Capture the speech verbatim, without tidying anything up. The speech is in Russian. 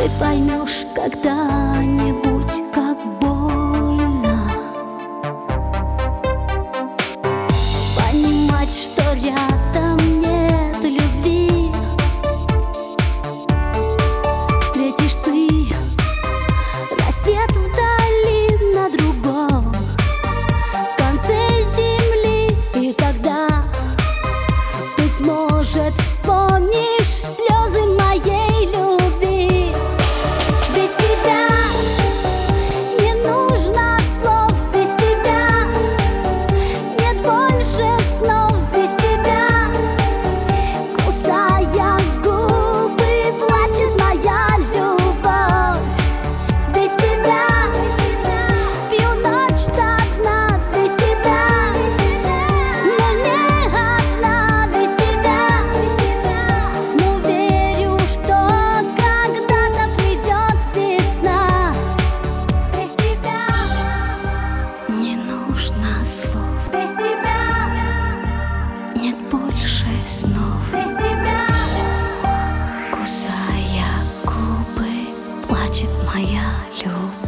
Ты поймешь когда-нибудь, как больно понимать, что рядом нет любви. Встретишь ты рассвет вдали на другом конце земли, и тогда, быть может, вспомнишь слезы моей любви. Без тебя не нужно слов, без тебя нет больше снов, без тебя, кусая губы, плачет моя любовь. Без тебя пью ночь до дна, без тебя, но не одна, без тебя. Но верю, что когда-то придет весна. Без тебя не нужно слов, без тебя нет больше снов, без тебя, кусая губы, плачет моя любовь.